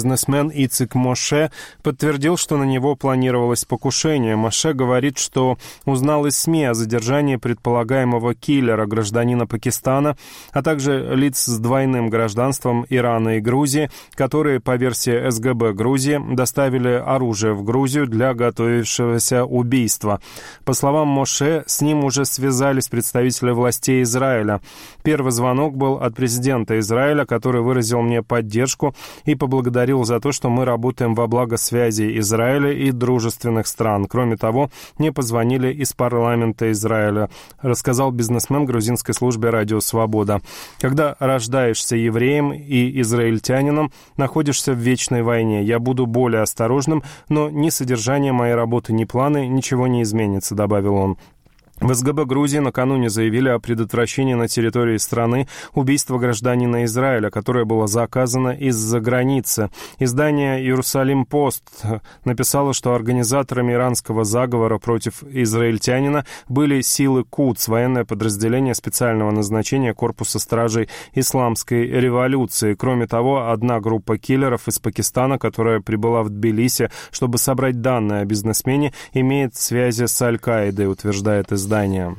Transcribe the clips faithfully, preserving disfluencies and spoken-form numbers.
Бизнесмен Ицик Моше подтвердил, что на него планировалось покушение. Моше говорит, что узнал из СМИ о задержании предполагаемого киллера, гражданина Пакистана, а также лиц с двойным гражданством Ирана и Грузии, которые, по версии СГБ Грузии, доставили оружие в Грузию для готовившегося убийства. По словам Моше, с ним уже связались представители властей Израиля. Первый звонок был от президента Израиля, который выразил мне поддержку и поблагодарил за то, что мы работаем во благо связей Израиля и дружественных стран. Кроме того, мне позвонили из парламента Израиля, рассказал бизнесмен грузинской службе «Радио Свобода». Когда рождаешься евреем и израильтянином, находишься в вечной войне. Я буду более осторожным, но ни содержание моей работы, ни планы, ничего не изменится, добавил он. В СГБ Грузии накануне заявили о предотвращении на территории страны убийства гражданина Израиля, которое было заказано из-за границы. Издание «Иерусалим-Пост» написало, что организаторами иранского заговора против израильтянина были силы Кудс, военное подразделение специального назначения Корпуса стражей Исламской революции. Кроме того, одна группа киллеров из Пакистана, которая прибыла в Тбилиси, чтобы собрать данные о бизнесмене, имеет связи с Аль-Каидой, утверждает издание.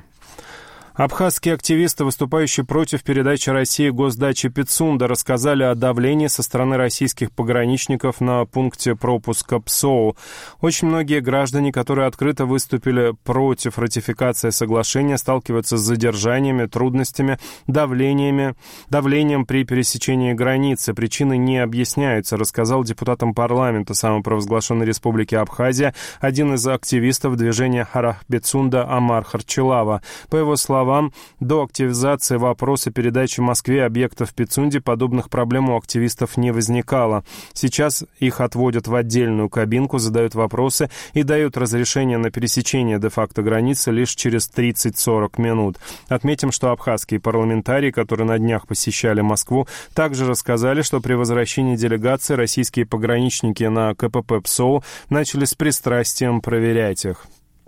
Абхазские активисты, выступающие против передачи России госдачи Пицунда, рассказали о давлении со стороны российских пограничников на пункте пропуска ПСОУ. Очень многие граждане, которые открыто выступили против ратификации соглашения, сталкиваются с задержаниями, трудностями, давлениями, давлением при пересечении границы. Причины не объясняются, рассказал депутатам парламента самопровозглашенной республики Абхазия один из активистов движения Харах Пицунда Амар Харчилава. По его словам, до активизации вопроса передачи Москве объектов в Пицунде подобных проблем у активистов не возникало. Сейчас их отводят в отдельную кабинку, задают вопросы и дают разрешение на пересечение де-факто границы лишь через тридцать-сорок минут. Отметим, что абхазские парламентарии, которые на днях посещали Москву, также рассказали, что при возвращении делегации российские пограничники на КПП ПСОУ начали с пристрастием проверять их.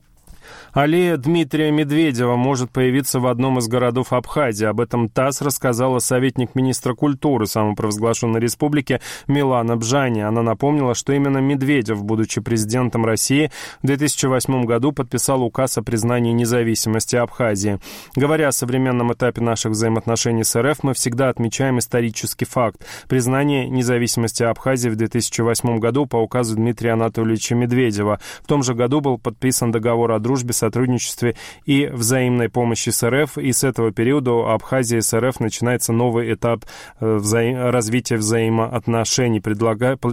Аллея Дмитрия Медведева может появиться в одном из городов Абхазии. Об этом ТАСС рассказала советник министра культуры самопровозглашенной республики Милана Бжани. Она напомнила, что именно Медведев, будучи президентом России, в две тысячи восьмом году подписал указ о признании независимости Абхазии. Говоря о современном этапе наших взаимоотношений с РФ, мы всегда отмечаем исторический факт. Признание независимости Абхазии в две тысячи восьмом году по указу Дмитрия Анатольевича Медведева. В том же году был подписан договор о дружбе, сотрудничестве и взаимной помощи с РФ, и с этого периода у Абхазии с РФ начинается новый этап вза... развития взаимоотношений. Предлагаю